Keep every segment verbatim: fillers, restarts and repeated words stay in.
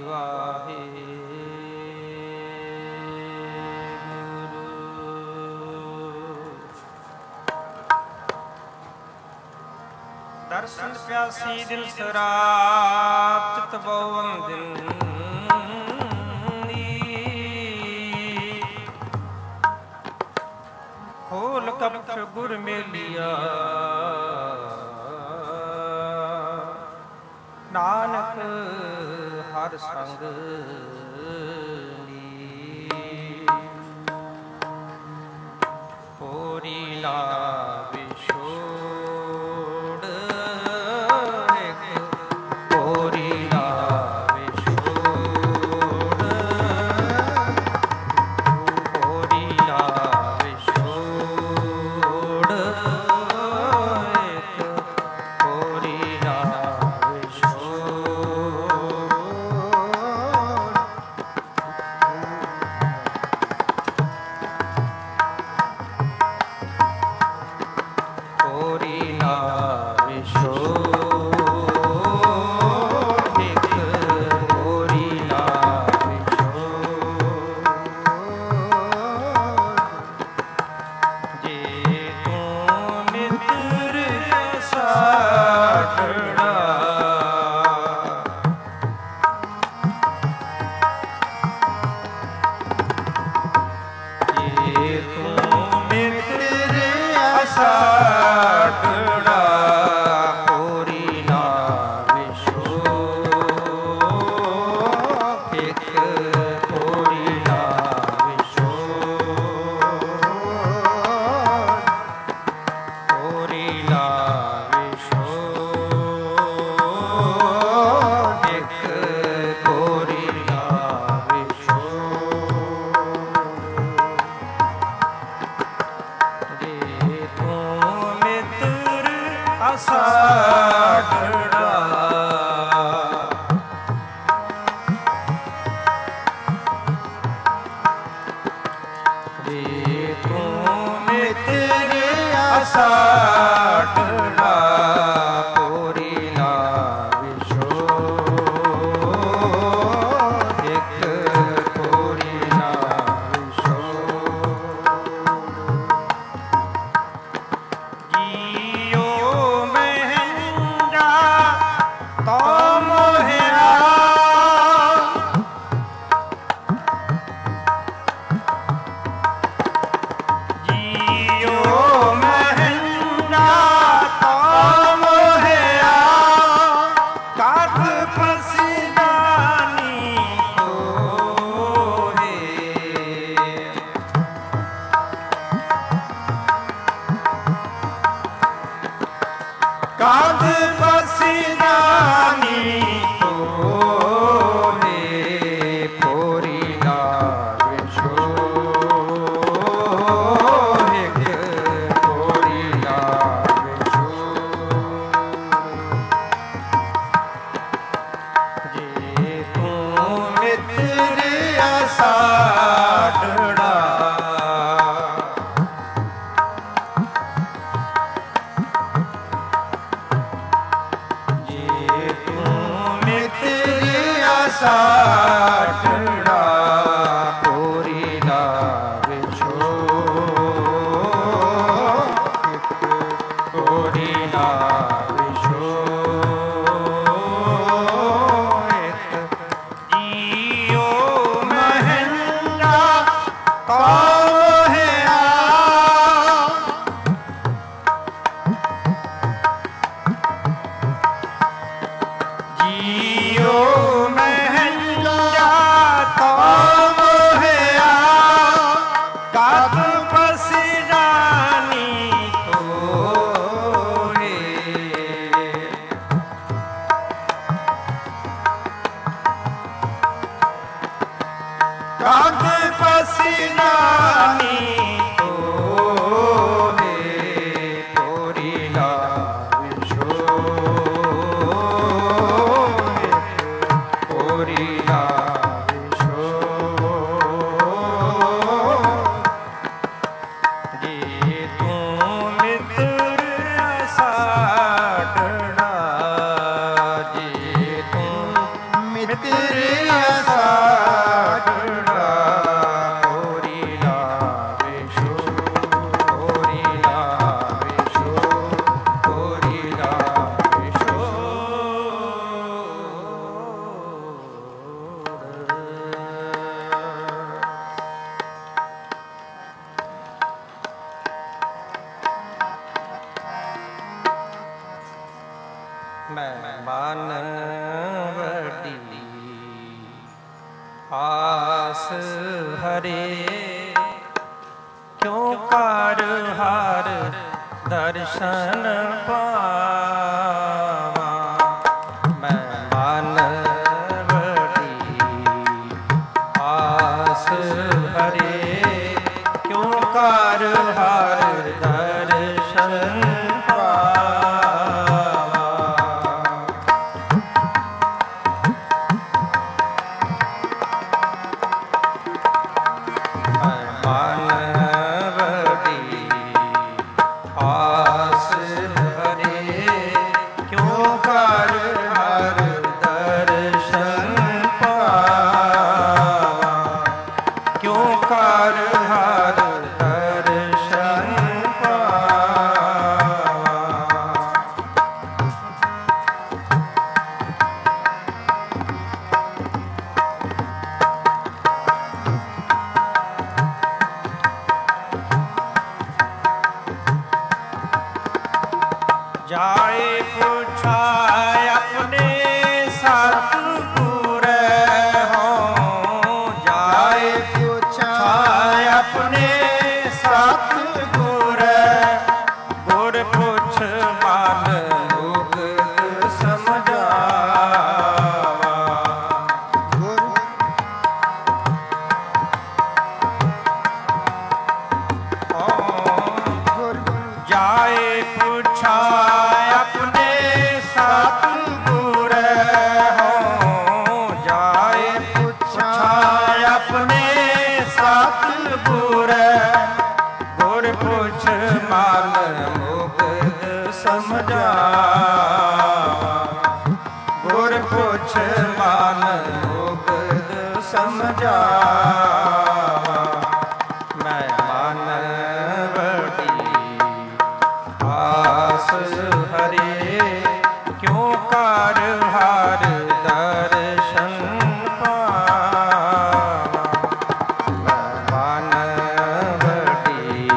ਦਰਸ਼ਨ ਪਿਆਸੀ ਦਿਲ ਸਰਾਪ ਚਿਤ ਬਵਨ ਦਿਨ ਖੋਲ ਕਪਟ ਗੁਰ ਮੇਲਿਆ ਨਾਨਕ ਹਰ ਸੰਗ ਲੀ ਹੋਰੀ ਨਾ ਤੇਰੇ ਆਸਾੜੜਾ ਹੋਰੀ ਲਾਵੇ ਸ਼ੋ ਹੋਰੀ ਲਾਵੇ ਸ਼ੋ ਹੋਰੀ ਲਾਵੇ ਸ਼ੋ ਮੈਂ ਮਨ ਵਡੀ ਆਸ ਹਰੇ ਕਿਉ ਕਰ ਹਰ ਦਰਸ਼ਨ ਪਾਵਾਂ ਮੈਂ ਮਨ ਵਡੀ ਆਸ ਹਰੇ ਕਿਉ ਕਰ ਹਰ ਦਰਸ਼ਨ ਜਾਏ ਪੁੱਛਾ ਆਪਣੇ ਸਤਿਗੁਰ ਹੋ ਜਾਏ ਪੁੱਛਾ ਆਪਣੇ ਸਤਿਗੁਰ ਗੁਰ ਪੁੱਛ ਮਨ ਮੁਕਤ ਸਮਝਾਵਾ ਗੁਰ ਗੁਰ ਜਾਏ ਪੁੱਛਾ ਗੁਰ ਪੁੱਛ ਮਨ ਮੁਕਤ ਸਮਝਾਵਾ ਮੈਂ ਮਨ ਵਡੀ ਆਸ ਹਰੇ ਕਿਉ ਕਰ ਹਰ ਦਰਸ਼ਨ ਪਾਵਾਂ ਮੈਂ ਮਨ ਵਡੀ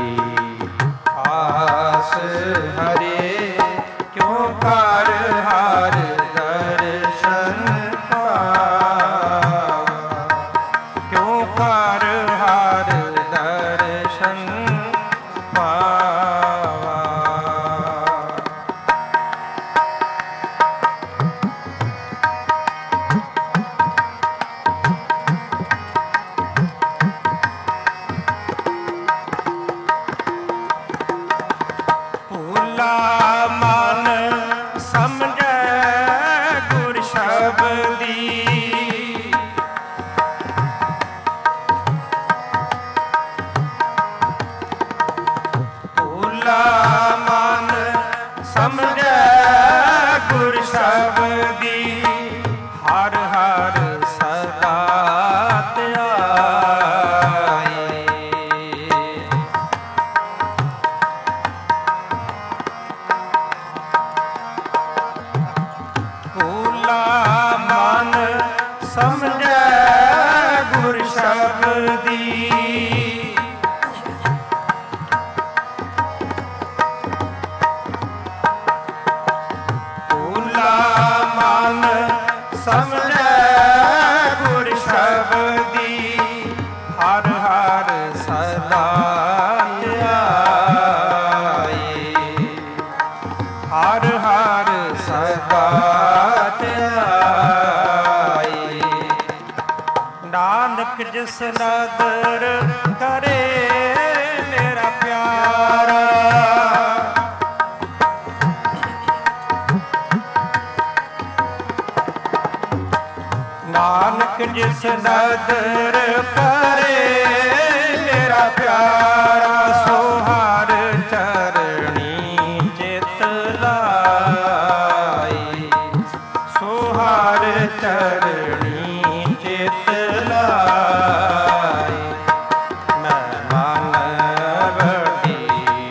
ਆਸ ਹਰੇ ਕਿਉ ਕਰ ਹਰ ਦਰਸ਼ਨ ਪਾਵਾਂ ਕਿਉ ਕਰ ਹਰ ਦਰਸ਼ਨ ਪਾਵਾਂ ਭੂਲਾ ਮਨ ਸਮਝੈ ਗੁਰ ਸ਼ਬਦੀ ਭੂਲਾ ਮਨ ਸਮਝੈ ਗੁਰ ਸ਼ਬਦੀ ਹਰ ਹਰ ਸਦਾ ਧਿਆਏ ਭੂਲਾ ਮਨ ਸਮਝੈ ਗੁਰ ਸ਼ਬਦੀ ਭੂਲਾ ਮਨ ਸਮਝੈ ਗੁਰ ਸ਼ਬਦੀ ਹਰ ਹਰ ਸਦਾ ਧਿਆਏ ਹਰ ਹਰ ਸਦਾ ਧਿਆਏ ਨਾਨਕ ਜਿਸ ਨਦਰ ਕਰੇ ਮੇਰਾ ਪਿਆਰਾ ਨਾਨਕ ਜਿਸ ਨਦਰ ਕਰੇ ਮੇਰਾ ਪਿਆਰਾ ਸੋ ਹਰ ਚਰਣੀ ਚਿਤ ਲਾਈ ਸੋ ਹਰ ਚਰਣੀ ਚਿਤ ਲਾਈ। ਮੈਂ ਮਨ ਵੱਡੀ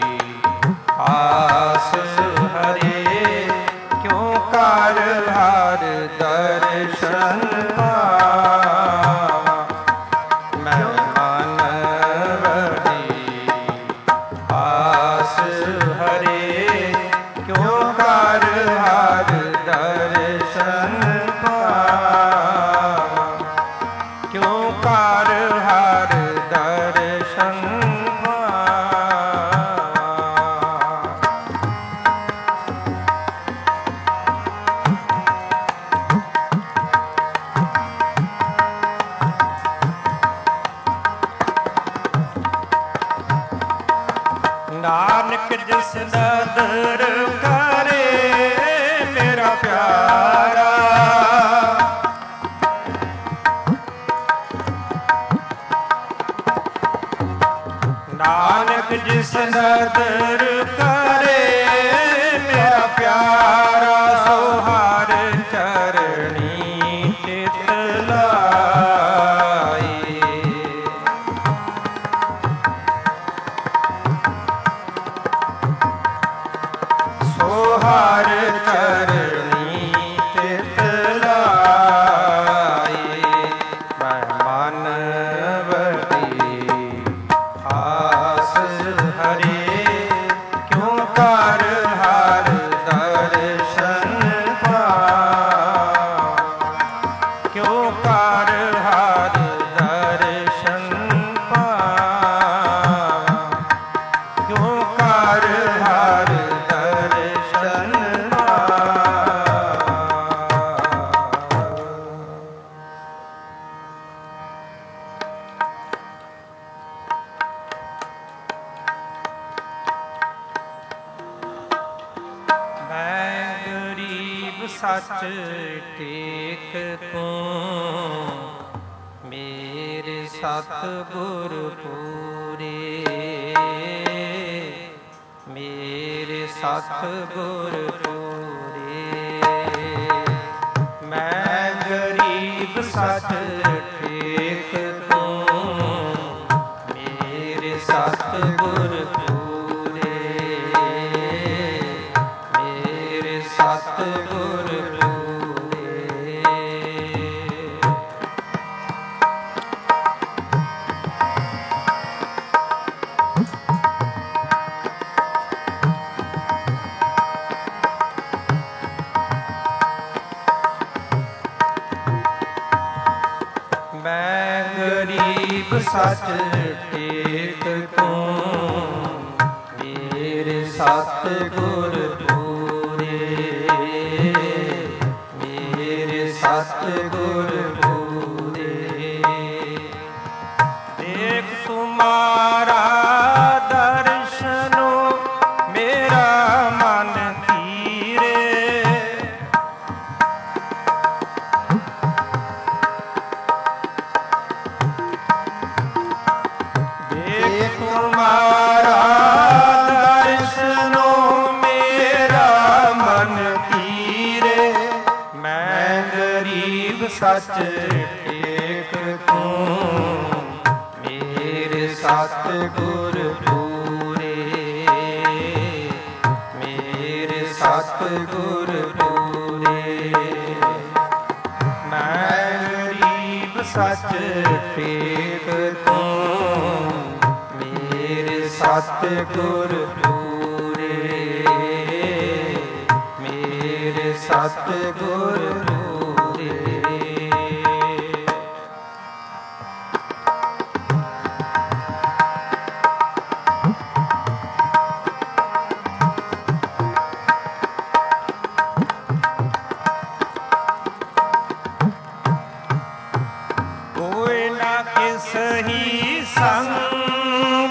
ਆਸ ਹਰੇ, ਕਿਉ ਕਰ ਹਰ ਦਰਸ਼ਨ ਪਾਵਾਂ। ਮੈਂ ਮਨ ਵੱਡੀ ਆਸ ਹਰੇ, ਕਿਉ ਕਰ ਹਰ ਦਰਸ਼ਨ ਪਾਵਾਂ। ਕਿਉ ਕਰ ਹਰ ਦਰਸ਼ਨ ਪਾਵਾਂ। ਨਾਨਕ ਜਿਸ ਨਦਰ ਕਰੇ ਮੇਰਾ ਪਿਆਰਾ, ਨਾਨਕ ਜਿਸ ਨਦਰ ਕਰੇ ਮੇਰਾ ਪਿਆਰਾ, ਸੋ ਹਰ ਚਰਣੀ ਚਿਤ ਲਾਈ। ਸੋ ਹਰ ਚਰਣੀ ਚਿਤ ਲਾਈ। ਮੈਂ ਮਨ ਵੱਡੀ ਆਸ ਹਰੇ, ਕਿਉ ਕਰ ਹਰ ਦਰਸ਼ਨ ਪਾਵਾਂ। ਕਿਉ ਕਰ ਹਰ ਦਰਸ਼ਨ ਪਾਵਾਂ। ਕਿਉ ਕਰ ਹਰ ਦਰਸ਼ਨ ਪਾਵਾਂ। ਮੈਂ ਗਰੀਬ ਸੱਚ ਟੇਕ ਤੂੰ, ਮੇਰੇ ਸਤਿਗੁਰ ਪੂਰੇ। ਮੇਰੇ ਸਤਿਗੁਰ ਪੂਰੇ। ਮੈਂ ਗਰੀਬ ਸੱਚ ਟੇਕ ਤੂੰ, ਮੇਰੇ ਸਤਿਗੁਰ ਪੂਰੇ। ਮੇਰੇ ਸਤਿਗੁਰ ਪੂਰੇ। ਮੈਂ ਗਰੀਬ ਸੱਚ ਟੇਕ ਤੂੰ, ਮੇਰੇ ਸਤਿਗੁਰ ਪੂਰੇ। ਮੇਰੇ ਸਤਿਗੁਰ ਪੂਰੇ। ਦੇਖ ਤੁਮਾਰਾ ਦਰਸ਼ਨੋ ਮੇਰਾ ਮਨ ਧੀਰੇ। ਦੇਖ ਤੁਮਾਰਾ ਦਰਸ਼ਨੋ ਮੇਰਾ ਮਨ ਧੀਰੇ। ਮੈਂ ਗਰੀਬ ਸੱਚ ਟੇਕ ਤੂੰ, ਮੇਰੇ ਸਤਿਗੁਰ ਪੂਰੇ। ਮੇਰੇ ਸਤਿਗੁਰ ਪੂਰੇ। ਮੈਂ ਗਰੀਬ ਸੱਚ ਟੇਕ ਤੂੰ, ਮੇਰੇ ਸਤਿਗੁਰ ਪੂਰੇ। ਮੇਰੇ ਸਤਿਗੁਰ ਪੂਰੇ। ਕੋਇ ਨਾ ਕਿਸ ਹੀ ਸੰਗ,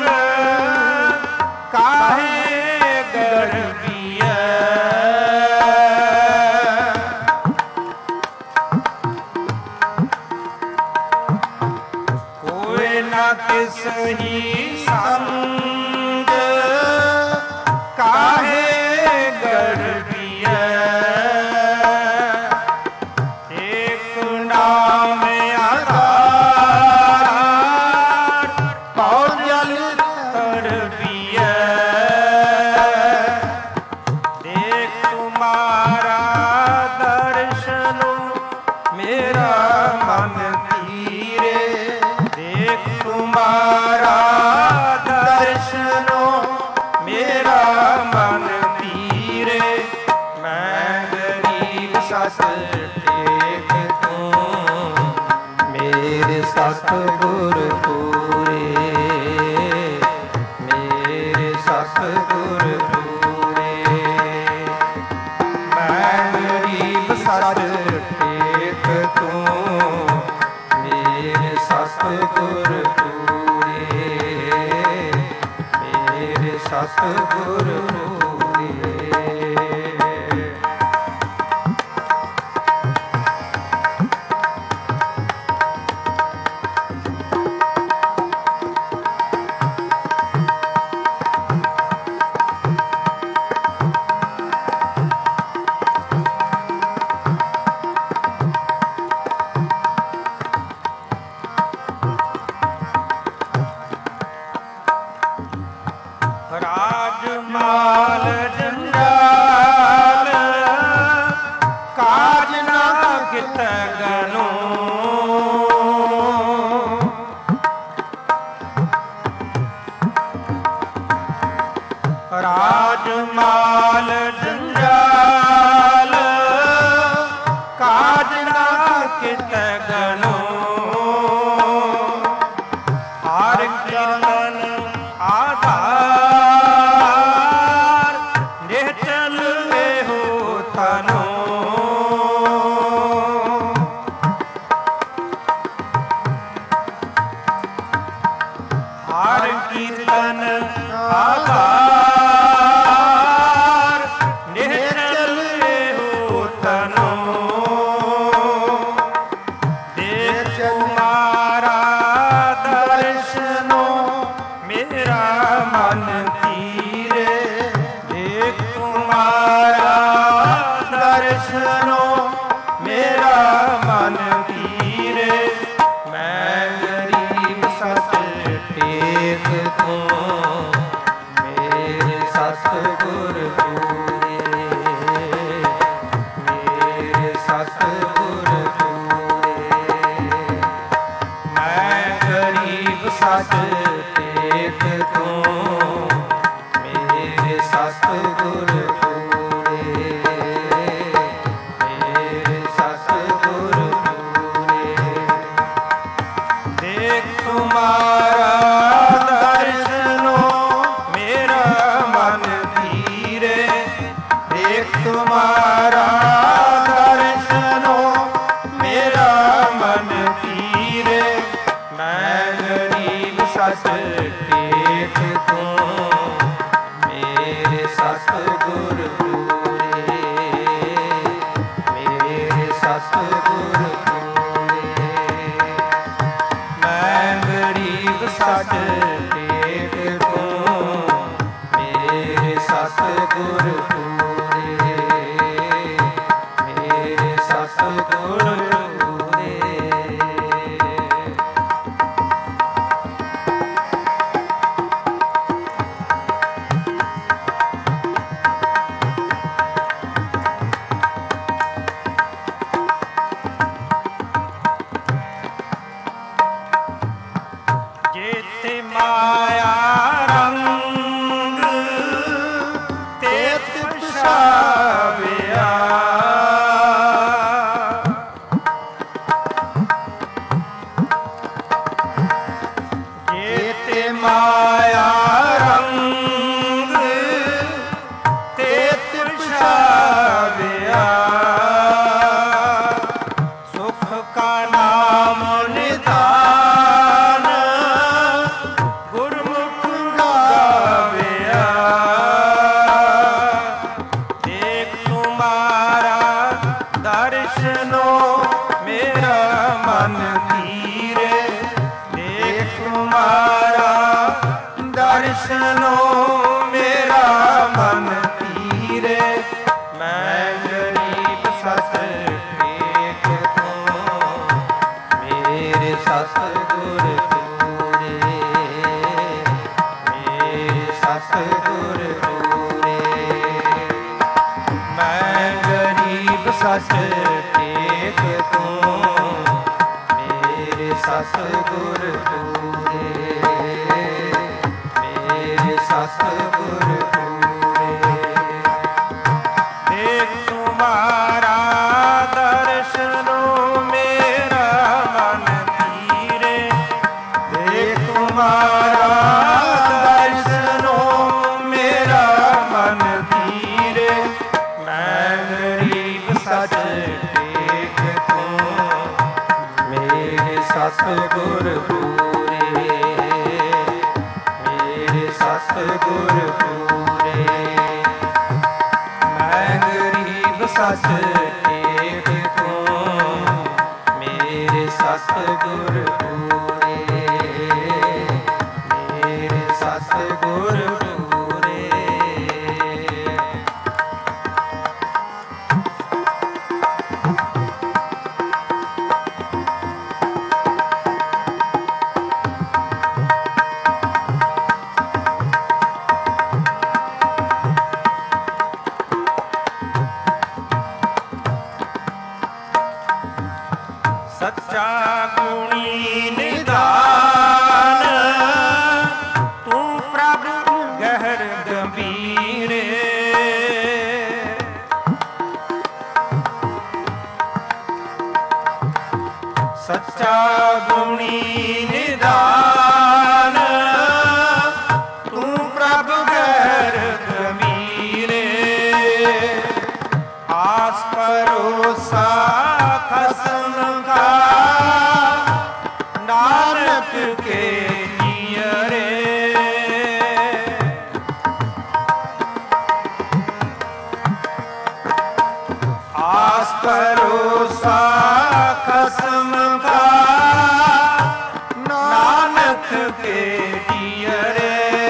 ਕਾਹੇ ਗਰਬੀਐ। ਕੋਇ ਨਾ ਕਿਸ ਹੀ ਸੰਗ, ਕਾਹੇ ਗਰਬੀਐ। ਏਕ ਨਾਮ ਆਧਾਰ, ਪਉ ਜਲ ਤਰਬੀਐ। ਦੇਖ ਤੁਮਾਰਾ ਦਰਸ਼ਨ ਮੇਰਾ ਮਨ ਧੀਰੇ। ਦੇਖ ਤੁਮਾਰਾ ਦਰਸ਼ਨ ਮੇਰਾ ਮਨ ਧੀਰੇ। ਮੈਂ ਗਰੀਬ ਸਤ ਟੇਕ ਤੂੰ ਮੇਰੇ ਸਤਿਗੁਰ ਪੂਰੇ। ਮੇਰੇ ਸਤਿਗੁਰ ਪੂਰੇ। ਮੈਂ ਗਰੀਬ ਸਤ ਟੇਕ ਤੂੰ ਮੇਰੇ ਸਤਿਗੁਰ ਪੂਰੇ। ਮੇਰੇ ਸਤਿਗੁਰ ਪੂਰੇ। ਰਾਜਮਾਲ ਜੰਜਾਲ ਕਾਜ ਨਾ ਕਿਤ ਗਨੋ। ਰਾਜਮਾਲ ਜੰਜਾਲ ਕਾਜ ਨਾ ਕਿਤ ਗਨੋ। ਹਰ ਕੀਰਤਨ ਆਧਾਰ ਨਿਹਚਲ ਇਹੋ ਤਨੋ। ਹਰ ਕੀਰਤਨ ਆਧਾਰ ਨਿਹਚਲ ਇਹੋ ਤਨੋ। ਦੇਖ ਤੁਮਾਰਾ ਦਰਸ਼ਨੋ ਮੇਰਾ ਮਨ ਧੀਰੇ। ਦੇਖ ਤੁਮਾਰਾ ਦਰਸ਼ਨੋ ਮੇਰਾ ਮਨ ਧੀਰੇ। ਮੈਂ ਗਰੀਬ ਸਤ ਟੇਕ ਤੂੰ ਮੇਰੇ ਸਤਿਗੁਰ ਪੂਰੇ। ਮੇਰੇ ਸਤਿਗੁਰ ਪੂਰੇ। ਮੈਂ ਗਰੀਬ ਸਤ ਟੇਕ ਤੂੰ ਮੇਰੇ ਸਤਿਗੁਰ ਪੂਰੇ। ਮੇਰੇ ਸਤਿਗੁਰ ਪੂਰੇ। ਦੇਖ ਤੁਮਾਰਾ ਦਰਸ਼ਨੋ ਮੇਰਾ ਮਨ ਧੀਰੇ। ਦੇਖ ਤੁਮਾਰਾ ਦਰਸ਼ਨੋ ਮੇਰਾ ਮਨ ਧੀਰੇ। ਮੈਂ ਗਰੀਬ ਸਤ ਟੇਕ ਤੂੰ ਮੇਰੇ ਸਤਿਗੁਰ ਪੂਰੇ। ਮੇਰੇ ਸਤਿਗੁਰ ਪੂਰੇ। ਮੈਂ ਗਰੀਬ ਸਤ ਟੇਕ ਤੂੰ ਮੇਰੇ ਸਤਿਗੁਰ ਪੂਰੇ। ਮੇਰੇ ਸਤਿਗੁਰ ਪੂਰੇ। ਜੇਤੇ ਮਾਇਆ ਰੰਗ ਤੇਤ ਪਛਾਵਿਆ। ਜੇਤੇ ਮਾਇਆ ਰੰਗ ਤੇਤ ਪਛਾਵਿਆ। ਸੁਖ ਕਾ ਨਾਮ ਨਿਧਾਨ ਗੁਰਮੁਖ ਗਾਵਿਆ। ਦੇਖ ਤੁਮਾਰਾ ਦਰਸ਼ਨੋ ਮੇਰਾ ਮਨ ਧੀਰੇ। ਦੇਖ ਤੁਮਾਰਾ ਦਰਸ਼ਨੋ ਮੇਰਾ ਮਨ ਧੀਰੇ। ਮੈਂ ਗਰੀਬ ਸਤ ਟੇਕ ਤੂੰ ਸਤਿਗੁਰ ਪੂਰੇ, ਮੇਰੇ ਸਤਿਗੁਰ ਪੂਰੇ। ਮੈਂ ਗਰੀਬ ਸੱਚ ਟੇਕ ਤੂੰ, ਮੇਰੇ ਸਤਿਗੁਰ ਪੂਰੇ, ਮੇਰੇ ਸਤਿਗੁਰ ਪੂਰੇ। ਦੇਖ ਤੁਮਾਰਾ ਦਰਸ਼ਨੋ ਮੇਰਾ ਮਨ ਧੀਰੇ, ਦੇਖ ਤੁਮਾਰਾ ਦਰਸ਼ਨੋ ਮੇਰਾ ਮਨ ਧੀਰੇ। ਮੈਂ ਗਰੀਬ ਸੱਚ ਟੇਕ ਤੂੰ, ਮੇਰੇ ਸਤਿਗੁਰ ਪੂਰੇ, ਮੇਰੇ ਸਤਿਗੁਰ ਪੂਰੇ। ਮੈਂ ਗਰੀਬ ਸੱਚ ਟੇਕ ਤੂੰ, ਮੇਰੇ ਸਤਿਗੁਰ ਪੂਰੇ, ਮੇਰੇ ਸਤਿਗੁਰ ਪੂਰੇ। ਸੱਚਾ ਗੁਣੀ ਨਿਧਾਨ, ਤੂੰ ਪ੍ਰਭ ਗਹਿਰ ਗੰਭੀਰੇ। ਸੱਚਾ ਗੁਣੀ ਨਿਧਾਨ, ਤੂੰ ਪ੍ਰਭ ਗਹਿਰ ਗੰਭੀਰੇ। ਆਸ ਭਰੋਸਾ ਖਸਮ ਕਾ, ਨਾਨਕ ਕੇ ਜੀਅਰੇ। ਆਸ ਭਰੋਸਾ ਖਸਮ ਕਾ, ਨਾਨਕ ਕੇ ਜੀਅਰੇ।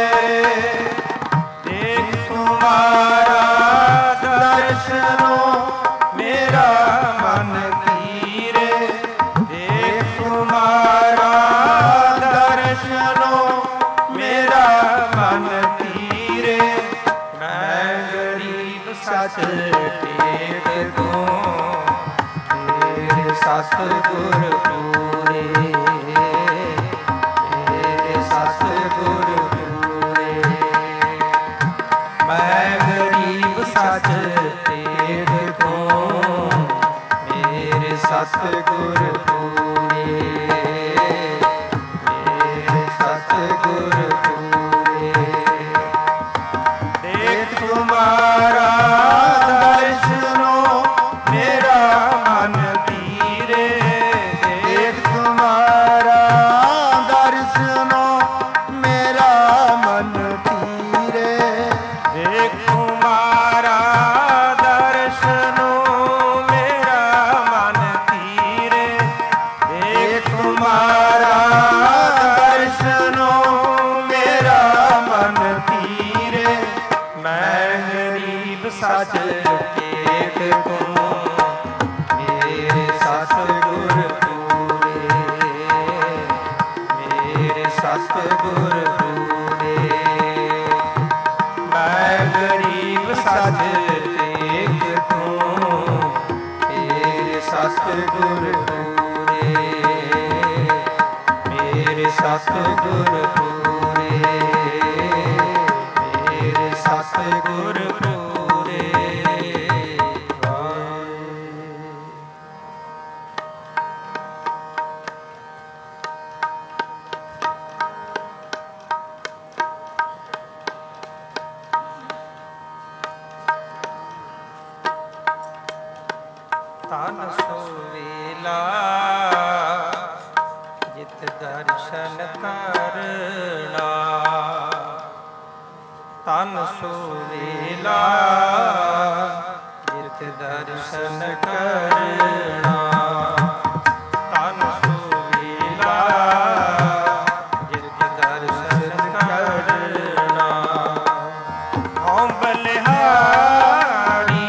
ਦੇਖ ਤੁਮਾਰਾ ਦਰਸ਼ਨੋ ਮੇਰਾ ਮਨ ਧੀਰੇ, ਦੇਖ ਤੁਮਾਰਾ ਦਰਸ਼ਨੋ ਮੇਰਾ ਮਨ ਧੀਰੇ। ਮੈਂ ਗਰੀਬ ਸੱਚ ਟੇਕ ਤੂੰ, ਮੇਰੇ ਸਤਿਗੁਰ ਪੂਰੇ, ਮੇਰੇ ਸਤਿਗੁਰ ਪੂਰੇ। ਮੈਂ ਗਰੀਬ ਸੱਚ ਟੇਕ ਤੂੰ, ਮੇਰੇ ਸਤਿਗੁਰ ਪੂਰੇ, ਮੇਰੇ ਸਤਿਗੁਰ ਪੂਰੇ। ਦੇਖ ਤੁਮਾਰਾ ਦਰਸ਼ਨੋ ਮੇਰਾ ਮਨ ਧੀਰੇ, ਦੇਖ ਤੁਮਾਰਾ ਦਰਸ਼ਨੋ ਮੇਰਾ ਮਨ ਧੀਰੇ। ਦੇਖ ਤੁਮਾਰਾ ਦਰਸ਼ਨੋ ਮੇਰਾ ਮਨ ਧੀਰੇ, ਦੇਖ ਤੁਮਾਰਾ ਦਰਸ਼ਨੋ ਮੇਰਾ ਮਨ ਧੀਰੇ। ਮੈਂ ਗਰੀਬ ਸੱਚ ਟੇਕ ਤੂੰ, ਮੇਰੇ ਸਤਿਗੁਰ ਪੂਰੇ, ਮੇਰੇ ਸਤਿਗੁਰ ਪੂਰੇ। ਮੈਂ ਗਰੀਬ ਸੱਚ ਟੇਕ ਤੂੰ, ਮੇਰੇ ਸਤਿਗੁਰ ਪੂਰੇ, ਮੇਰੇ ਸਤਿਗੁਰ ਪੂਰੇ, ਮੇਰੇ ਸਤਿਗੁਰ ਪੂਰੇ। ਤਨ ਸੋਵੇਲਾ ਜਿਤ ਦਰਸ਼ਨ ਕਰਨਾ, ਤਨ ਸੋਵੇਲਾ ਜਿਤ ਦਰਸ਼ਨ ਕਰਨਾ। ਤਨ ਸੋਵੇਲਾ ਜਿਤ ਦਰਸ਼ਨ ਕਰਨਾ। ਹਉ ਬਲਿਹਾਰੀ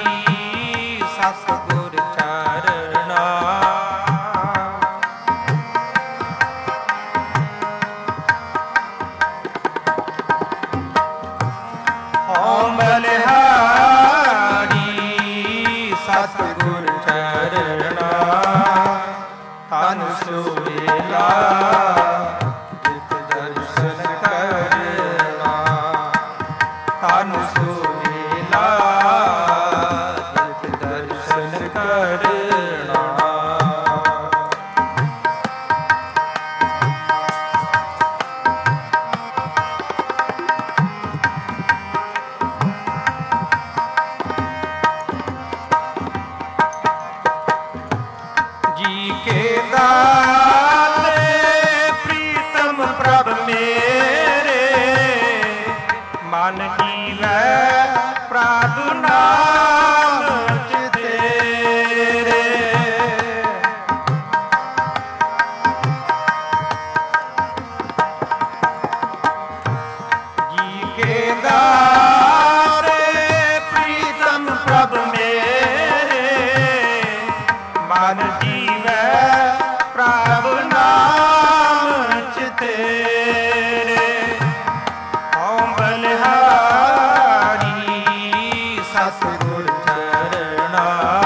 ਸਤਿਗੁਰ ਚਰਨਾ, ਤਨ ਸੁਵੇਲਾ ਜਿਤ ਦਰਸ਼ਨ ਕਰਨਾ, ਤਨ ਸੁਵੇਲਾ ਜਿਤ ਦਰਸ਼ਨ ਕਰਨਾ। जी के दाते प्रीतम प्रभ मेरे, मन हीवै प्रभु नाम तेरे। जी के दाते प्रीतम प्रभ मेरे, मन जीवै प्रभु नाम तेरे। ओम बलिहारी सतगुर चरणा,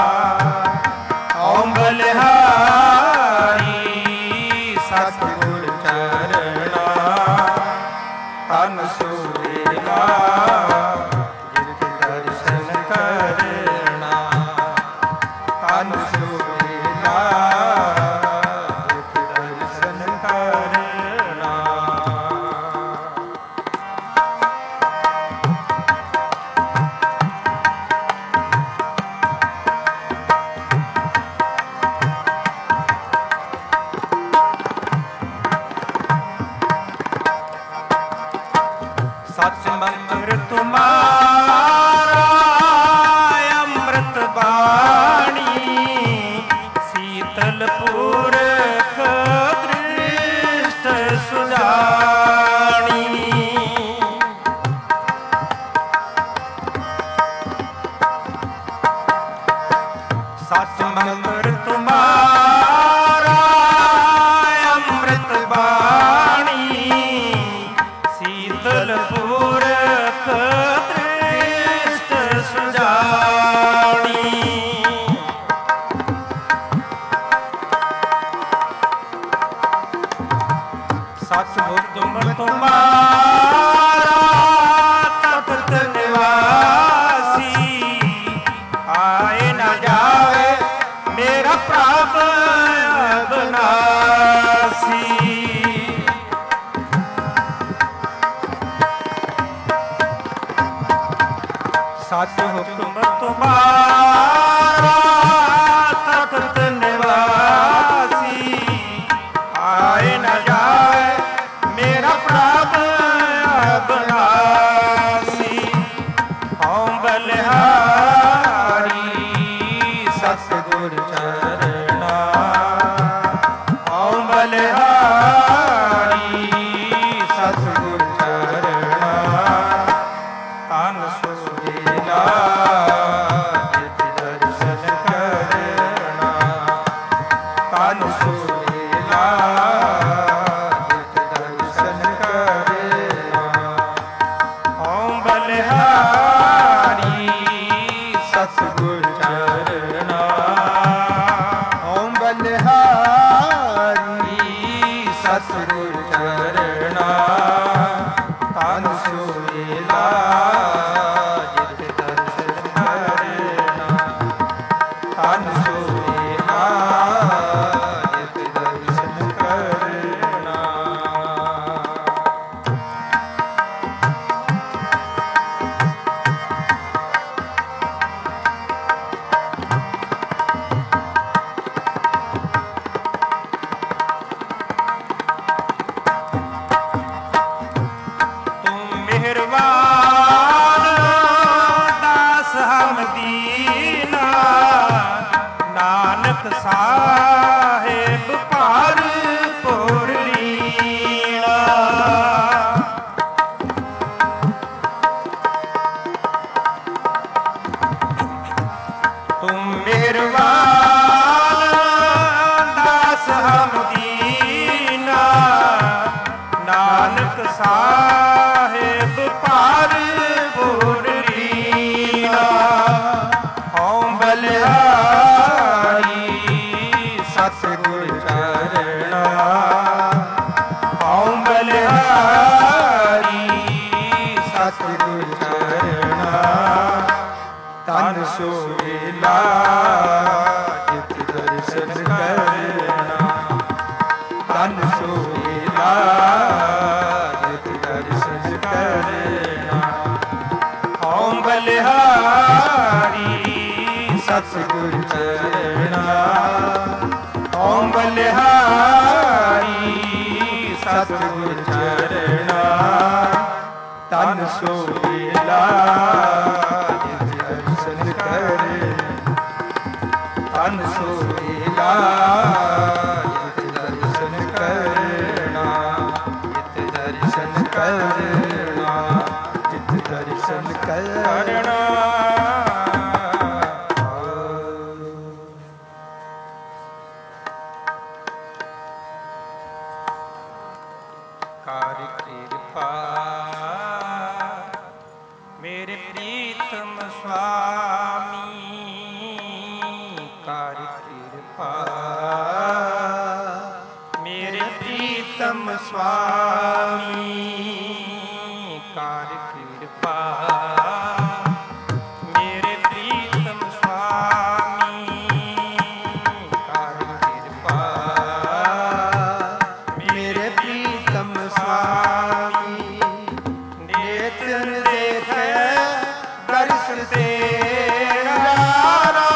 ओम बलिहारी सतगुर चरणा। तन सुवेला जित दर्शन करना, तन सुवेला जित दर्शन करना। सच मंत्र तुम्हारा अमृत बाणी, शीतल पुरख दृष्ट सुजानी। सच मंत्र तुम्हारा अमृत बाणी, शीतल पुरख दृष्ट सुजानी। सच हुक्म तुम्हारा तख्त निवासी, आए न जावे मेरा प्रभ अविनाशी। सच हुक्म तुम्हारा तख्त निवासी, आए न जाए मेरा प्रभ अविनाशी। ओम बलिहारी सतगुर चरणा, ओम बलिहारी सतगुर चरणा। तन सुवेला जित दर्शन करना, तन सुवेला जित दर्शन करना। ओम बलिहारी सतगुर चरणा, ओम बलिहारी सतगुर चरणा। तन सुवेला जित दर्शन करना, तन सुवेला जित दर्शन करना। तुम मेहरबान दास हम दीना, नानक साहेब पार पुर लीना। तुम मेहरबान दास हम दीना, नानक साहेब पार पुर लीना। ओम बलिहारी सतगुर चरणा, ਤਨ ਸੋਇਲਾ ਜਿਤ ਦਰਸ਼ਨ ਕਰਨਾ। ਹਉ ਬਲਿਹਾਰੀ ਸਤਿਗੁਰ ਚਰਣਾ ਹਉ ਬਲਿਹਾਰੀ ਸਤਿਗੁਰ ਚਰਣਾ। ਤਨ ਸੋਇਲਾ ਜਿਤ ਦਰਸ਼ਨ ਕਰਨਾ। ਤਨ ਸੋਇਲਾ ਜਿਤ ਦਰਸ਼ਨ ਕਰਨਾ। ਜਿਤ ਦਰਸ਼ਨ ਕਰਨਾ। ਜਿਤ ਦਰਸ਼ਨ ਕਰਨਾ। ਕਰ ਕਿਰਪਾ ਮੇਰੇ ਪ੍ਰੀਤਮ ਸੁਆਮੀ। ਕਰ ਕਿਰਪਾ ਮੇਰੇ ਪ੍ਰੀਤਮ ਸੁਆਮੀ। ਕਰ ਕਿਰਪਾ ਮੇਰੇ ਪ੍ਰੀਤਮ ਸੁਆਮੀ। ਕਰ ਕਿਰਪਾ ਮੇਰੇ ਪ੍ਰੀਤਮ ਸੁਆਮੀ। ਨੇਤਰ ਦੇਖੈ ਦਰਸ ਤੇਰਾ ਰਾਮ।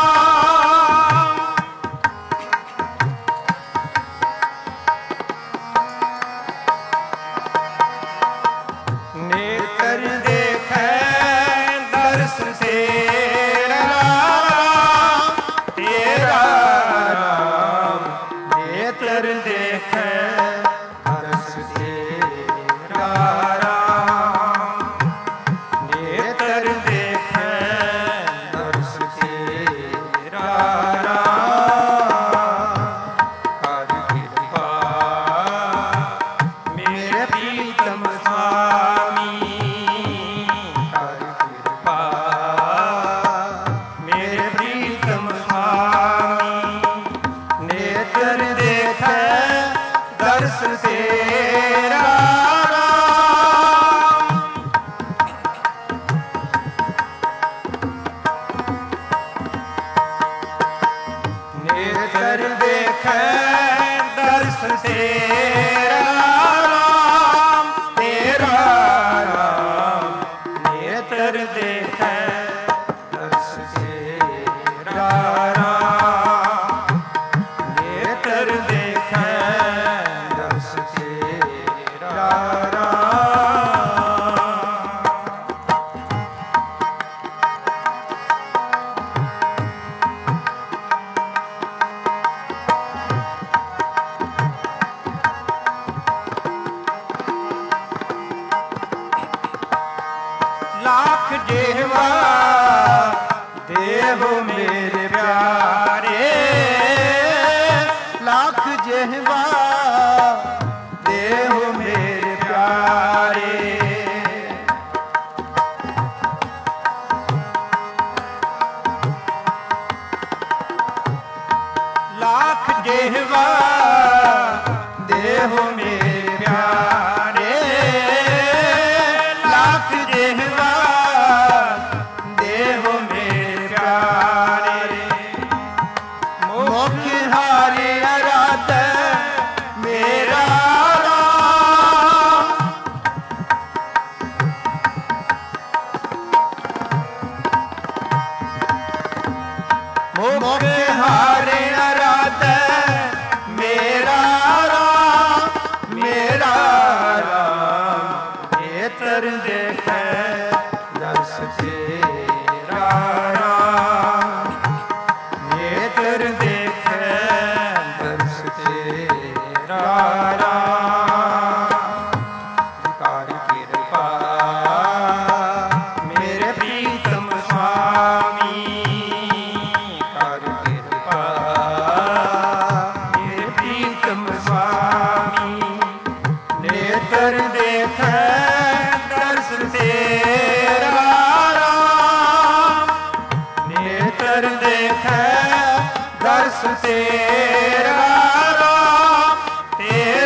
ਨੇਤਰ ਦੇਖੈ ਦਰਸ ਤੇਰਾ ਰਾਮ। ਤੇਰਾ ਰਾਮ ਨੇਤਰ ਦੇਖੈ ਦਰਸ ਤੇਰਾ ਰਾਮ। ਨੇਤਰ ਦੇਖੈ ਦਰਸ ਤੇਰਾ ਰਾਮ। ਕਰ ਕਿਰਪਾ ਮੇਰੇ ਪ੍ਰੀਤਮ ਸੁਆਮੀ। ਕਰ ਕਿਰਪਾ ਮੇਰੇ ਪ੍ਰੀਤਮ ਸੁਆਮੀ। ਨੇਤਰ ਦੇਖੈ ਦਰਸ ਤੇਰਾ ਰਾਮ। ਨੇਤਰ ਦੇਖੈ ਦਰਸ ਤੇਰਾ ਰਾਮ। ਤੇਰਾ ਰਾਮ ਨੇਤਰ ਦੇਖੈ ਦਰਸ ਤੇਰਾ ਰਾਮ। ਨੇਤਰ ਦੇਖੈ ਦਰਸ ਤੇਰਾ ਰਾਮ। ਲੱਖ ਜਿਹਵਾ ਦੇਵੋ ਮੇਰੇ ਪਿਆਰੇ। ਲੱਖ ਜਿਹਵਾ ਦੇਵੋ ਮੇਰੇ ਪਿਆਰੇ। ਲੱਖ ਜਿਹਵਾ ਦੇਵੋ ਮੇਰੇ ਪਿਆਰੇ। ਲੱਖ ਜਿਹਵਾ ਦੇਵੋ ਮੇਰੇ ਪਿਆਰੇ। ਮੁਖ ਹਾਰੇ ਅਰਾਧ ਮੇਰਾ ਰਾਮ। ਮੁਖ ਹਾਰੇ ਅਰਾਧ ਮੇਰਾ ਰਾਮ। ਮੇਰਾ ਰਾਮ ਨੇਤਰ ਦੇਖੈ ਦਰਸ ਤੇਰਾ ਰਾਮ। ਨੇਤਰ ਦੇਖੈ ਦਰਸ ਤੇਰਾ ਰਾਮ। ਕਰ ਕਿਰਪਾ ਮੇਰੇ ਪ੍ਰੀਤਮ ਸੁਆਮੀ। ਕਰ ਕਿਰਪਾ ਮੇਰੇ ਪ੍ਰੀਤਮ ਸੁਆਮੀ। ਨੇਤਰ ਦੇਖੈ ਦਰਸ ਤੇਰਾ ਰਾਮ। ਨੇਤਰ ਦੇਖੈ ਦਰਸ ਤੇਰਾ ਰਾਮ। ਤੇਰਾ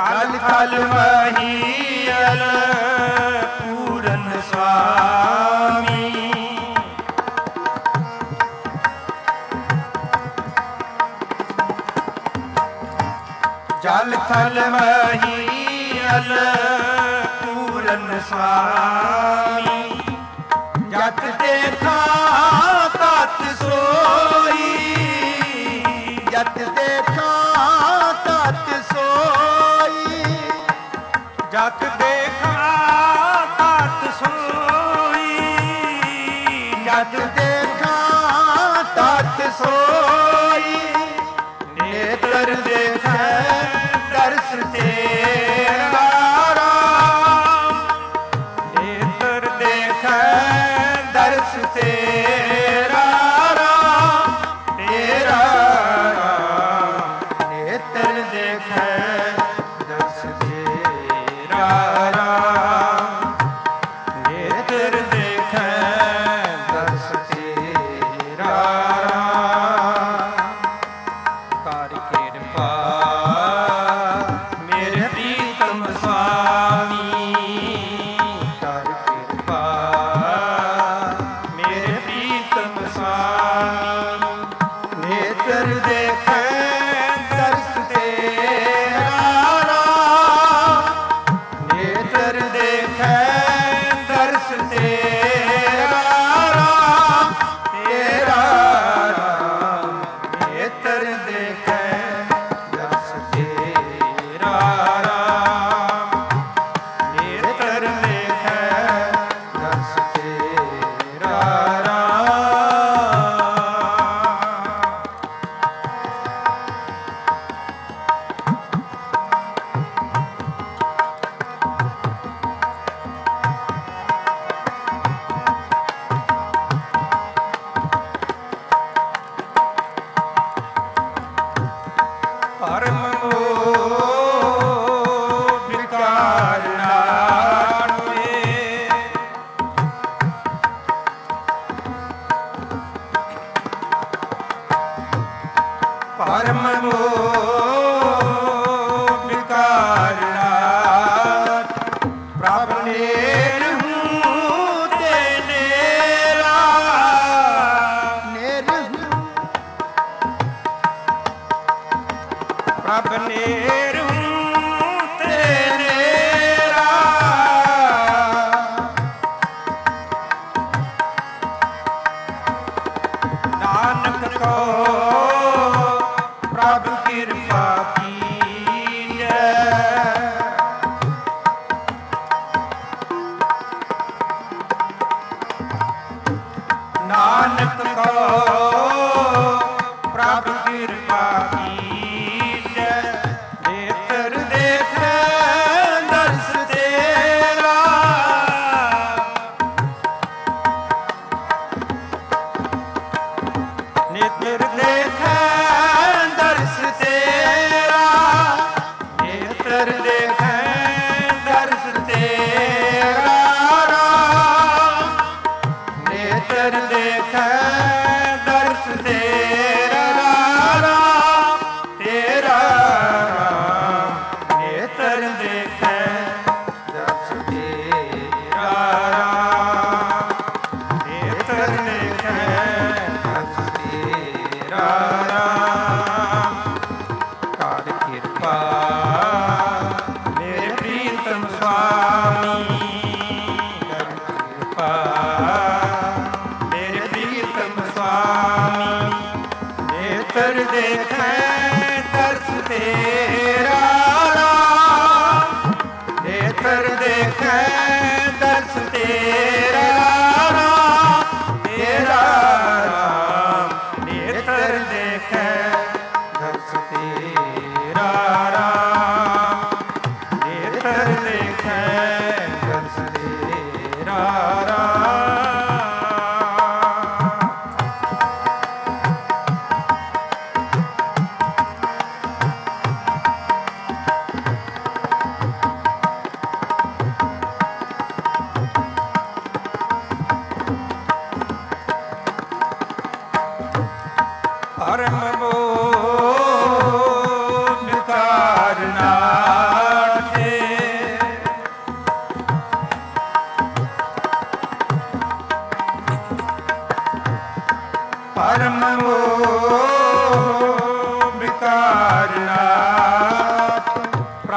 ਜਲ ਥਲ ਮਹੀਅਲ ਪੂਰਨ ਸੁਆਮੀ। ਜਲ ਥਲ ਮਹੀਅਲ ਪੂਰਨ ਸੁਆਮੀ। ਜਤ ਦੇਖਾ ਤਤ ਸੋਈ, ਜਤ ਦੇਖਾ ਤਤ ਸੋਈ। ਜਤ ਦੇਖਾ ਤਤ ਸੋਈ, ਜਤ ਦੇਖਾ ਤਤ ਸੋਈ। ਨੇਤਰ ਦੇਖੈ ਦਰਸ ਤੇਰਾ ਰਾਮ, ਨੇਤਰ ਦੇਖੈ ਦਰਸ ਤੇਰਾ ਰਾਮ, ਤੇਰਾ ਰਾਮ। ਨੇਤਰ ਦੇਖੈ ਦਰਸ ਤੇਰਾ ਰਾਮ, ਨੇਤਰ ਦੇਖੈ ਦਰਸ ਤੇਰਾ ਰਾਮ।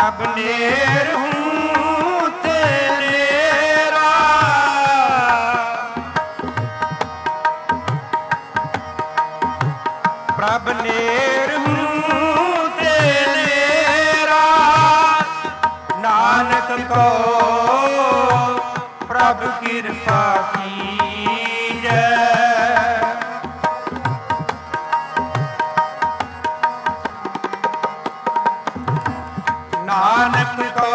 ਪ੍ਰਭ ਨੇਰ ਹੂੰ ਤੇ ਨੇਰਾ, ਪ੍ਰਭ ਨੇਰ ਹੂੰ ਤੇ ਨੇਰਾ, ਨਾਨਕ ਕੋ ਪ੍ਰਭ ਕਿਰਪਾ ਕੀਜੈ। ਨਾਨਕ ਕੋ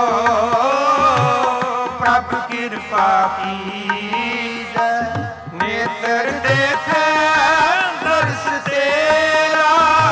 ਪ੍ਰਭ ਕਿਰਪਾ ਕੀਜੈ, ਨੇਤਰ ਦੇਖੈ ਦਰਸ ਤੇਰਾ,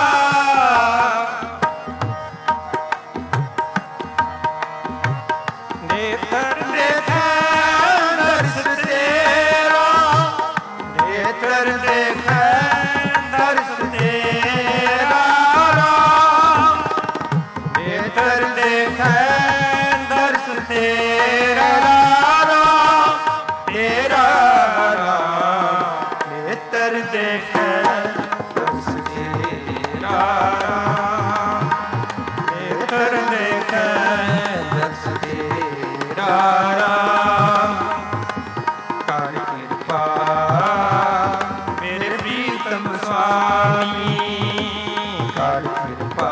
ਨੇਤਰ ਦੇਖੈ ਦਰਸ ਤੇਰਾ, ਨੇਤਰ ਦੇਖੈ ਦਰਸ ਤੇਰਾ ਰਾਮ, ਨੇਤਰ ਦੇਖੈ ਦਰਸ ਤੇਰਾ ਰਾਮ, ਤੇਰਾ ਰਾਮ, ਨੇਤਰ ਦੇਖੈ ਦਰਸ ਤੇਰਾ ਰਾਮ, ਨੇਤਰ ਦੇਖੈ ਦਰਸ ਤੇਰਾ ਰਾਮ। ਕਰ ਕਿਰਪਾ ਮੇਰੇ ਪ੍ਰੀਤਮ ਸੁਆਮੀ, ਕਰ ਕਿਰਪਾ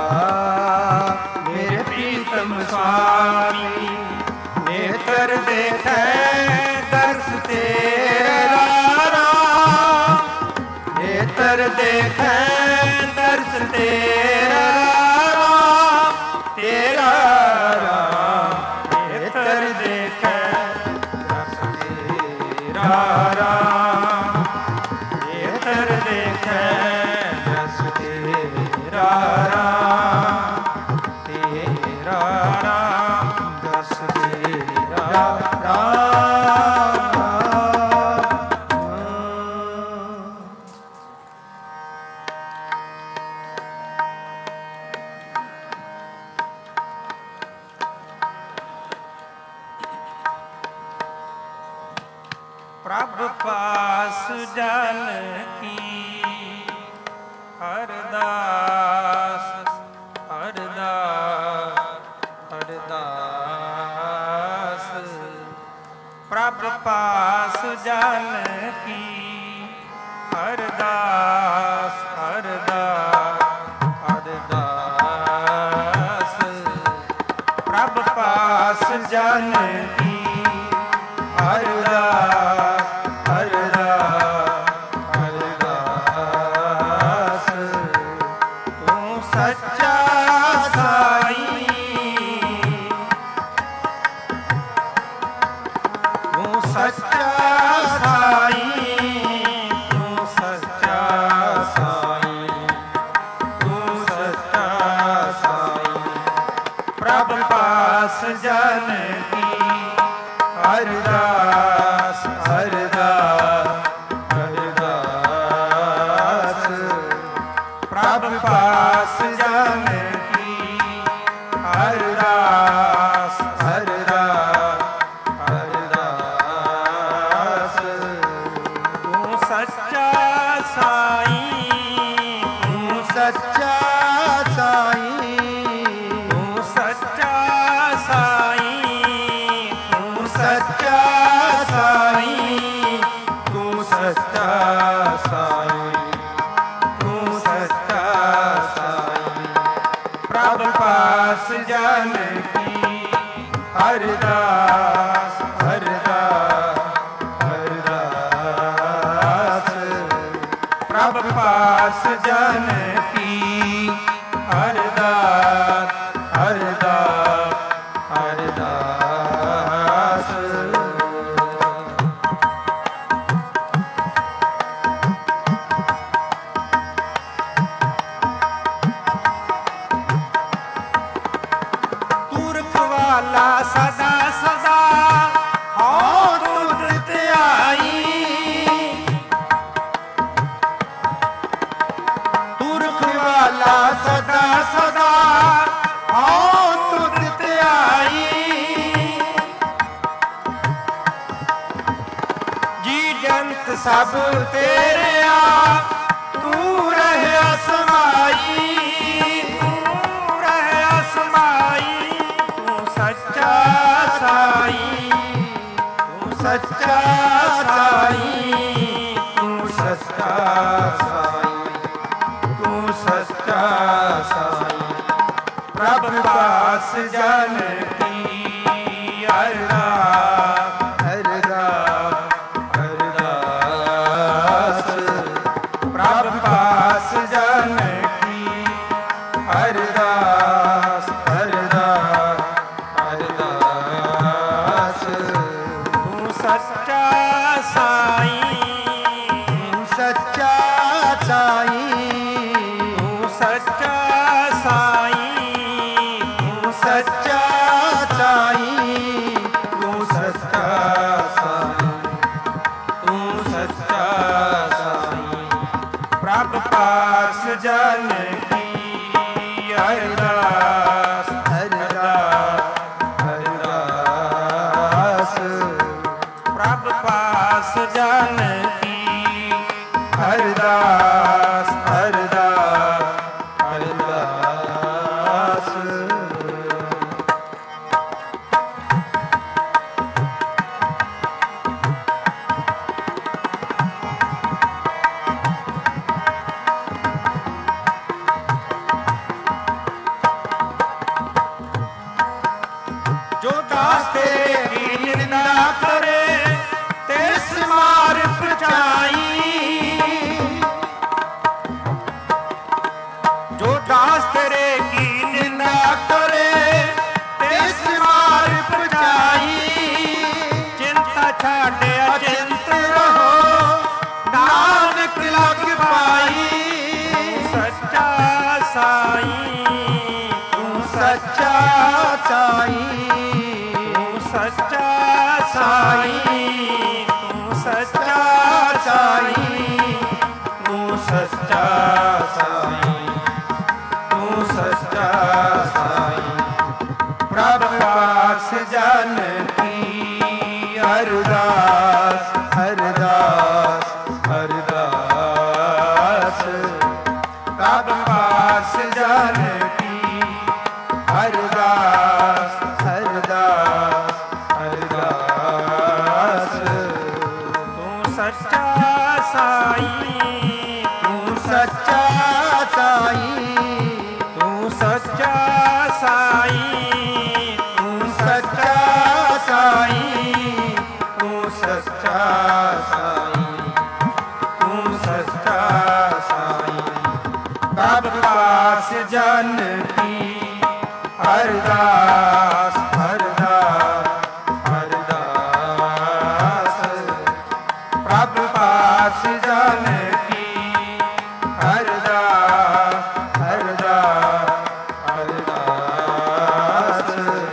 ਮੇਰੇ ਪ੍ਰੀਤਮ ਸੁਆਮੀ, ਨੇਤਰ ਦੇਖੈ ਦਰਸ ਤੇਰਾ ਰਾਮ, ਨੇਤਰ ਦੇਖੈ ਦਰਸ ਤੇਰਾ ਰਾਮ, ਤੇਰਾ ਰਾਮ, ਨੇਤਰ ਦੇਖੈ ਦਰਸ ਤੇਰਾ ਰਾਮ, ਨੇਤਰ ਦੇਖੈ ਦਰਸ ਤੇਰਾ ਰਾਮ, ਤੇਰਾ ਰਾਮ, ਦਰਸ ਤੇਰਾ ਰਾਮ। ਪ੍ਰਭ ਪਾਸ ਜਨ ਕੀ ਅਰਦਾਸ, ਅਰਦਾਸ, ਅਰਦਾਸ, ਪ੍ਰਭ ਪਾਸ ਜਨ ਕੀ ਅਰਦਾਸ, ਅਰਦਾਸ, ਅਰਦਾਸ, ਪ੍ਰਭ ਪਾਸ ਜਨ ਕੀ ਅਰਦਾਸ, ਅਰਦਾਸ, ਅਰਦਾਸ, ਤੂੰ ਸੱਚਾ ਸਾਈ, ਤੂੰ ਸੱਚਾ ਸਾਈ, ਤੂੰ ਸੱਚਾ ਸਾਈ, ਤੂੰ ਸੱਚਾ ਸਾਈ, ਪ੍ਰਭ ਪਾਸ ਜਨ ਕੀ ਅਰਦਾਸ, ਅਰਦਾਸ, ਅਰਦਾਸ, ਪ੍ਰਭ ਪਾਸ ਜਨ ਕੀ ਅਰਦਾਸ, ਅਰਦਾਸ, ਅਰਦਾਸ, ਤੂੰ ਸੱਚਾ ਸਾਈ, ਤੂੰ ਸੱਚਾ ਸਾਈ, ਤੂੰ ਸੱਚਾ ਸਾਈ, ਤੂੰ ਸੱਚਾ ਸਾਈ, ਤੂੰ ਸੱਚਾ ਸਾਈ, ਤੂੰ ਸੱਚਾ ਸਾਈ, ਪ੍ਰਭ ਪਾਸ ਜਨ ਕੀ ਅਰਦਾਸ, ਅਰਦਾਸ, ਅਰਦਾਸ, ਪ੍ਰਭ ਪਾਸ ਜਨ ਕੀ ਅਰਦਾਸ, ਅਰਦਾਸ, ਅਰਦਾਸ। ਤੂੰ ਰਖਵਾਲਾ ਸਦਾ ਸਦਾ ਹਉ ਤੁਧ ਧਿਆਈ, ਤੂੰ ਰਖਵਾਲਾ ਸਦਾ ਸਦਾ ਹਉ ਤੁਧ ਧਿਆਈ, ਜੀ ਜੰਤ ਸਭ ਤੇਰਿਆ ਤੂੰ ਰਹਿਆ ਸਮਾਈ, ਤੂੰ ਰਹਿਆ ਸਮਾਈ, ਸੱਚਾ ਸਾਈਂ, ਤੂੰ ਸੱਚਾ ਸਾਈਂ, ਤੂੰ ਸੱਚਾ ਸਾਈਂ। ਪ੍ਰਭ ਪਾਸ ਜਨ ਕੀ ਅਰਦਾਸ, ਅਰਦਾਸ, ਅਰਦਾਸ। ਪ੍ਰਭ ਪਾਸ ਜਨ ਕੀ ਅਰਦਾਸ, ਅਰਦਾਸ, ਅਰਦਾਸ। ਤੂੰ ਸੱਚਾ ਸਾਈਂ, ਤੂੰ ਸੱਚਾ ਸਾਈਂ, ਤੂੰ ਸੱਚਾ ਸਾਈਂ, ਤੂੰ ਸੱਚਾ ਸਾਈਂ, ਤੂੰ ਸੱਚਾ ਸਾਈਂ, ਤੂੰ ਸੱਚਾ ਸਾਈਂ। ਪ੍ਰਭ ਪਾਸ ਜਨ ਕੀ ਅਰਦਾਸ, ਅਰਦਾਸ, ਅਰਦਾਸ। ਪ੍ਰਭ ਪਾਸ ਜਨ ਕੀ ਅਰਦਾਸ, ਅਰਦਾਸ, ਅਰਦਾਸ। ਜੋ ਦਾਸ ਤੇਰੀ ਨਿੰਦਾ ਕਰੇ ਤਿਸ ਮਾਰ ਪਹੁੰਚਾਈ। ਜੋ ਦਾਸ ਤੇਰੇ ਕੀ ਨਿੰਦਾ ਕਰੇ ਤਿਸ ਮਾਰ ਪਹੁੰਚਾਈ। ਚਿੰਤਾ ਛੱਡ ਅਚਿੰਤ ਰਹੋ ਨਾਨਕ ਲਗ ਪਾਈ। ਸੱਚਾ ਸਾਈਂ, ਤੂੰ ਸੱਚਾ ਸਾਈਂ, ਤੂੰ ਸੱਚਾ ਸਾਈਂ, ਤੂੰ ਸੱਚਾ ਸਾਈਂ, ਤੂੰ ਸੱਚਾ ਸਾਈਂ, ਤੂੰ ਸੱਚਾ ਸਾਈਂ। ਪ੍ਰਭ ਪਾਸ ਜਨ ਕੀ ਅਰਦਾਸ, ਅਰਦਾਸ, ਅਰਦਾਸ। ਪ੍ਰਭ ਪਾਸ ਜਨ ਕੀ ਅਰਦਾਸ, ਅਰਦਾਸ, ਅਰਦਾਸ। ਤੂੰ ਸੱਚਾ ਸਾਈਂ, ਤੂੰ ਸੱਚਾ ਸਾਈਂ, ਤੂੰ ਸੱਚਾ ਸਾਈਂ, ਤੂੰ ਸੱਚਾ ਸਾਈਂ, ਤੂੰ ਸੱਚਾ ਸਾਈਂ, ਤੂੰ ਸੱਚਾ ਸਾਈਂ। ਪ੍ਰਭ ਪਾਸ ਜਨ ਕੀ ਅਰਦਾਸ, ਅਰਦਾਸ, ਅਰਦਾਸ। ਪ੍ਰਭ ਪਾਸ ਜਨ ਕੀ ਅਰਦਾਸ, ਅਰਦਾਸ, ਅਰਦਾਸ,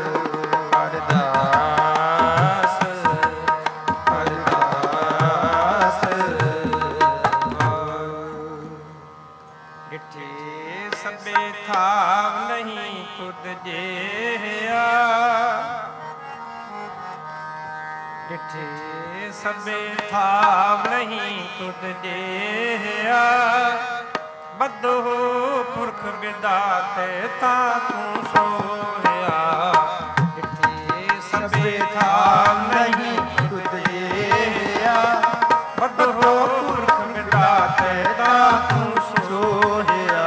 ਅਰਦਾਸ, ਅਰਦਾਸ। ਡਿਠੇ ਸਭੇ ਥਾਵ ਨਹੀਂ ਤੁਧ ਜਿਹਾ। ਡਿਠੇ ਸਭੇ ਥਾਵ ਨਹੀਂ ਤੁਧ ਜਿਹਾ। ਬੱਧੋ ਪੁਰਖ ਵਿਦਾਤੇ ਤਾਂ ਤੂੰ ਸੋਹਿਆ। ਡਿਠੇ ਸਭੇ ਥਾਵ ਨਹੀਂ ਤੁਧ ਜਿਹਾ। ਬੱਧੋ ਪੁਰਖ ਵਿਦਾਤੇ ਤਾਂ ਤੂੰ ਸੋਹਿਆ।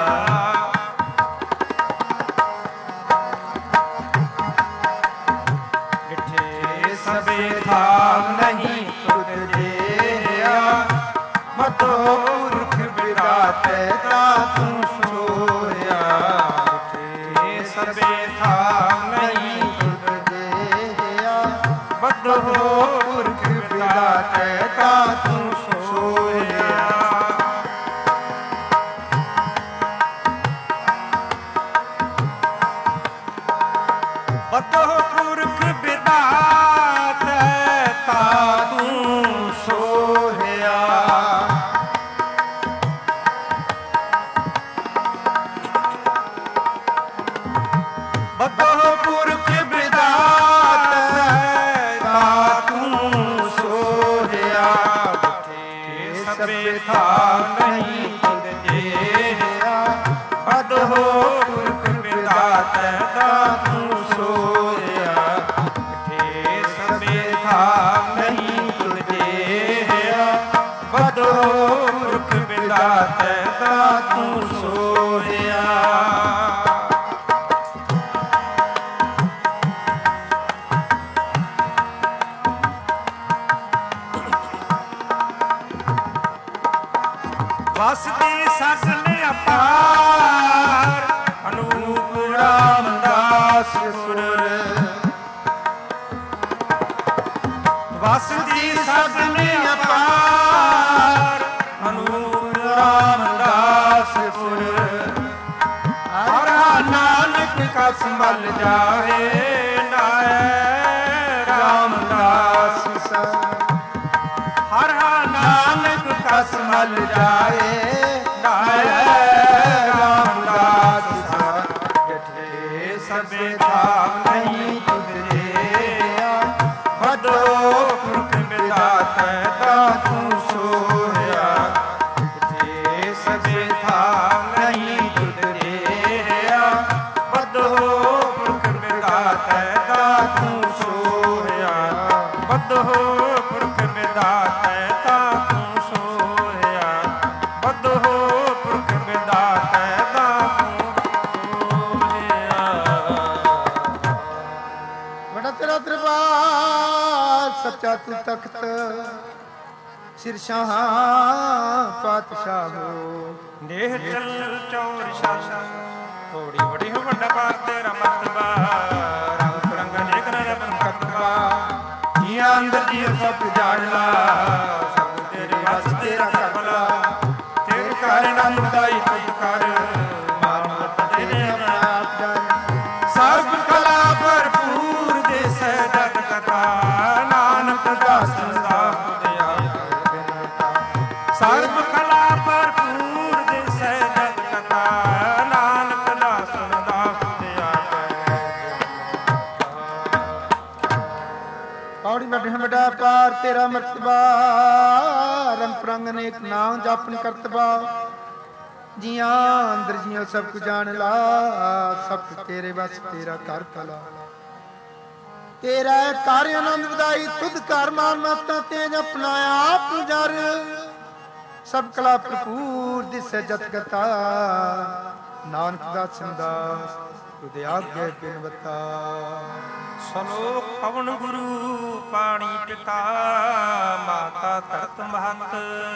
ਡਿਠੇ ਸਭੇ ਥਾਵ ਨਹੀਂ ਤੁਧ ਜਿਹਾ। ਮਤੋ ਪੁਰਖ ਵਿਦਾਤੇ ਤਾ ਤੂੰ ਸੋਹਿਆ। ਡਿਠੇ ਸਭੇ ਥਾਵ ਨਹੀਂ ਤੁਧ ਜਿਹਾ। ਬੱਧੋ ਪੁਰਖ ਵਿਦਾਤੇ ਤਾ ਤੂੰ ਸੋਹਿਆ। ਬੱਧੋ ਪੁਰਖ ਵਿਦਾਤੇ ਤਾਂ ਤੂੰ ਸੋਹਿਆ। ਬੱਧੋ ਪੁਰਖ ਵਿਦਾਤੇ ਤਾਂ ਤੂੰ ਸੋਹਿਆ। ਡਿਠੇ ਸਭੇ ਥਾਵ ਨਹੀਂ ਤੁਧ ਜਿਹਾ। ਬੱਧੋ ਪੁਰਖ ਵਿਦਾਤੇ ਤਾਂ ਤੂੰ ਸੋਹਿਆ। ਡਿਠੇ ਸਭੇ ਥਾਵ ਨਹੀਂ ਵਿਧਾਤੈ ਦਾਤੂ ਸੋਹਿਆ। ਵਸਦੀ ਸਗਲ ਅਪਾਰ ਅਨੂਪ ਰਾਮਦਾਸ ਸੁਰ। ਵਸਦੀ ਸਗਲ ਅਪਾਰ ਅਨੂਪ ਰਾਮਦਾਸ ਸੁਰ। ਹਰ ਨਾਨਕ ਕਸ ਮਲ ਜਾਏ ਨਾਏ ਰਾਮਦਾਸ ਸਰ। ਹਰ ਨਾਨਕ ਕਸ ਮਲ ਜਾਏ ਨਾਏ ਰਾਮਦਾਸ ਸਰ। ਜਠੇ ਸਭੇ ਧਾਮ ਨਹੀਂ ਤੁਧਰੇ ਵਡੋ ਪੁਰਖ ਵਿਧਾਤੈ ਦਾਤੂ ਸੋਹਿਆ। ਜਠੇ ਸਭੇ ਧਾਮ ਨਹੀਂ ਤੁਧਰੇ ਵਡੋ ਪੁਰਖ ਵਿਧਾਤੈ ਦਾਤੂ ਸੋਹਿਆ। ਵਡੋ ਪੁਰਖ ਵਿਧਾਤੈ ਦਾਤੂ ਸੋਹਿਆ। ਵਡੋ ਪੁਰਖ ਵਿਧਾਤੈ ਦਾਤੂ ਸੋਹਿਆ। ਬੜਾ ਤੇਰਾ ਦਰਬਾਰ ਸੱਚਾ ਤੂੰ ਤਖਤ ਸਿਰਸ਼ਾਹ ਪਾਤਸ਼ਾਹੋ। ਦੇਹ ਚਲ ਚੌਰ ਸ਼ਾਸ਼ਾ ਥੋੜੀ ਬੜੀ ਹੋ ਵੱਡਾ ਪਾਰ ਤੇਰਾ ਮਤਬਾ। ਰੰਗ ਰੰਗ ਨੇਕ ਨਰਮ ਕਰਤਬਾ ਜੀਆਂ ਅੰਦਰ ਜੀ ਸਭ ਜਾਣ ਲਾ। ਸਭ ਤੇਰੇ ਵਸ ਤੇਰਾ ਕਰਬਲਾ ਤੇਰੇ ਘਰ ਆਨੰਦ ਵਧਾਈ ਤੁਧ ਕਰ। ਮਾਨਵਤ ਤੇਰੇ ਆਪਣਾ ਆਪ ਜਾਣ। ਸਰਬ ਕਲਾ ਭਰਪੂਰ ਦੇਸੈ ਜਗ ਕਥਾ ਨਾਨਕ ਦਾਸਨ ਦਾ ਹੁਦਿਆ। ਸਰਬ ਕਲਾ ਭਰਪੂਰ ਦੇਸੈ ਜਗ ਕਥਾ ਨਾਨਕ ਦਾਸਨ ਦਾ ਹੁਦਿਆ। ਔੜੀ ਵੱਡੇ ਵੱਡਾ ਪਾਰ ਤੇਰਾ ਮਰਤਬਾ। ਰੰਗ ਪ੍ਰੰਗ ਅਨੇਕ ਨਾਮ ਜਪਨ ਕਰਤਬਾ। ਜੀਆਂ ਅੰਦਰ ਜੀਆਂ ਸਭ ਕੁ ਜਾਣ ਲਾ। ਸਭ ਤੇਰੇ ਵਸ ਤੇਰਾ ਕਰ ਭਲਾ। ਤੇਰਾ ਕਰ ਆਨੰਦ ਵਧਾਈ ਤੁਧ ਘਰ ਮਾਨ ਮਸਤਾ ਤੇਜ ਆਪਣਾ ਆਪ ਜਰ। ਸਭ ਕਲਾ ਭਰਪੂਰ ਦਿਸੈ ਜਤ ਗਤਾ ਨਾਨਕ ਦਾਸਨ ਦਾਸ ਤੁਧ ਆਗੇ ਬਿਨਵਤਾ। ਸਲੋਕ ਪਵਨ ਗੁਰੂ ਪਾਣੀ ਪਿਤਾ ਮਾਤਾ ਧਰਤ ਮਹੰਤ।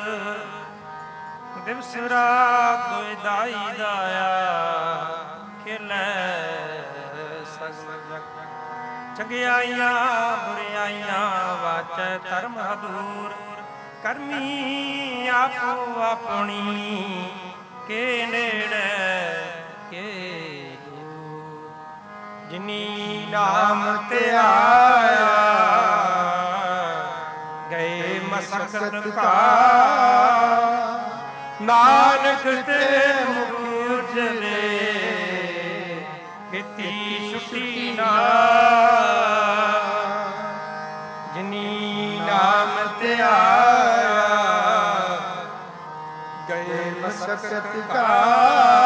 ਦਿਵਸ ਰਾਤ ਦੋਇ ਦਾਈ ਦਾਇਆ ਖੇਲੇ ਸਗਲ ਜਗ। ਚੰਗਿਆਈਆਂ ਬੁਰਿਆਈਆਂ ਵਾਚੈ ਧਰਮ ਹਦੂਰ। ਕਰਮੀ ਆਪੋ ਆਪਣੀ ਕੇ ਨੇੜੇ ਕੇ ਦੂਰ। ਜਿਨੀ ਨਾਮ ਤੇ ਆਇਆ ਗਏ ਮਸਕਤ ਕਾ। ਨਾਨਕ ਤੇ ਮੁਖ ਉਜਲੇ ਕੀਤੀ ਛੁੱਟੀ ਨਾ। ਜਿਨੀ ਨਾਮ ਤੇ ਆਇਆ ਗਏ ਮਸਕਤ ਕਾ।